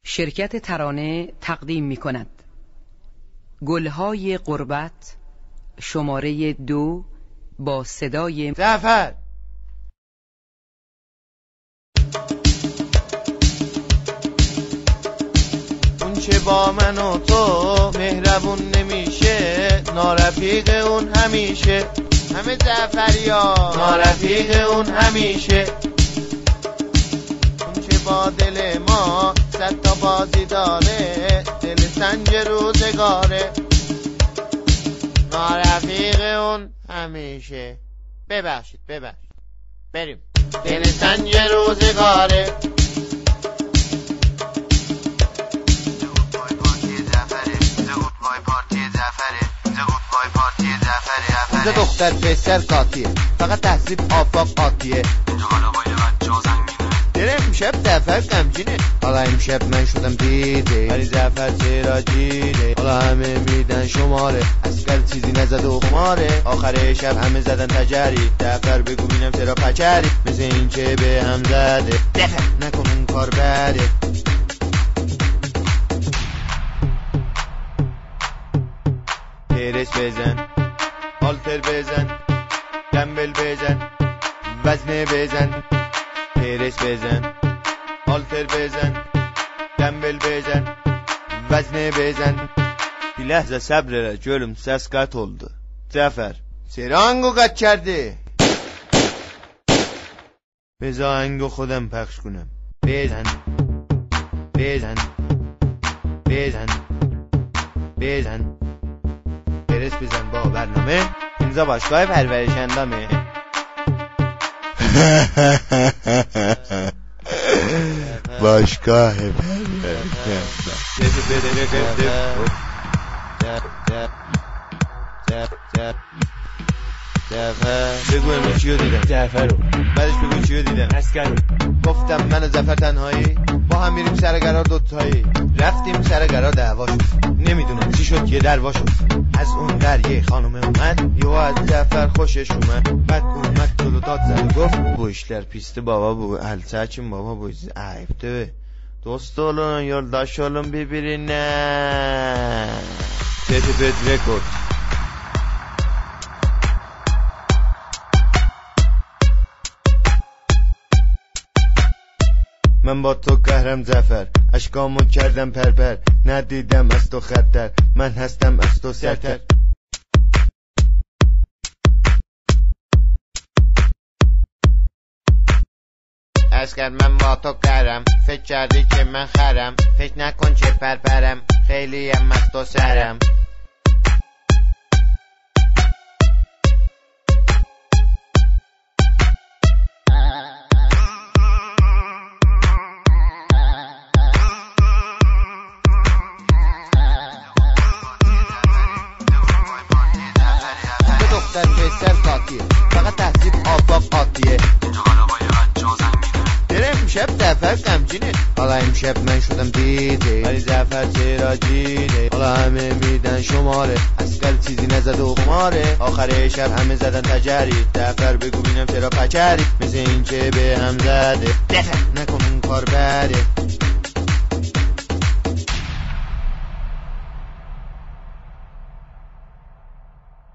شرکت ترانه تقدیم می کند گلهای غربت شماره 2 با صدای جعفر. اون چه با من و تو مهربون نمیشه، نارفیق اون همیشه. همه جعفریا نارفیق اون همیشه. اون چه با دل ما 100 تا بازی داره، دل سنج روزگاره، نارفیق اون همیشه. ببخشید بریم. دل سنج روزگاره. اینجا دختر پسر کاتیه، فقط تحصیل آفاق آتیه. اینجا حالا با یه بچه ها زنگینه. دره امشب جعفر غمگینه. حالا امشب من شدم دیده، ولی جعفر چرا جیده. حالا همه میدن شماره، اسکر چیزی نزد و خماره. آخر شب همه زدن تجری، جعفر بگو بینم چرا پچری. مثل این که به هم زده، جعفر نکن اون کار بده. پرس بزن، آلتر بزن، دمبل بزن، وزنه بزن. پرس بزن، آلتر بزن، دمبل بزن، وزنه بزن. Bir ləhzə səbr elə, görüm səs qat oldu. Cəfər, سرانگو قد کرده. بذار آهنگو خودم پخش کنم. بزن پرس بزن با برنامه. اینجا باشگاه پرورشندامه. باشگاه بگو امروز چیو دیدم؟ جعفر رو. بعدش بگو چیو دیدم؟ اسکر رو. گفتم من و جعفر تنهایی، با هم میریم سر قرار دوتایی. رفتیم سر قرار دعوا شد، نمیدونم چی شد یه دروا شد. از اون در یه خانومه اومد، یهو از جعفر خوشش اومد. بعد اومد جلو داد زد و گفت bu işler pisti baba, bu el saçın baba, bu ayıptı. Dost olun, yoldaş olun birbirine. TTP Record. من با تو قهرم جعفر، اشکامو کردم پرپر. ندیدم از تو خطر، من هستم از تو سرتر. اسکر من با تو قهرم، فکر کردی که من خرم. فکر نکن چه پرپرم، خیلی هم از تو سرم. دختر پسر کاتیه، فقط تحصیل آفاق آتیه. اینجا حالا با یه بچه ها زنگینه. دره امشب جعفر غمگینه. حالا امشب من شدم دیده، ولی جعفر چرا جیده. حالا همه میدن شماره، اسکر چیزی نزد و خماره. آخر شب همه زدن تجری، جعفر بگو بینم چرا پچری. مثل این که به هم زده، جعفر نکن اون کار بده.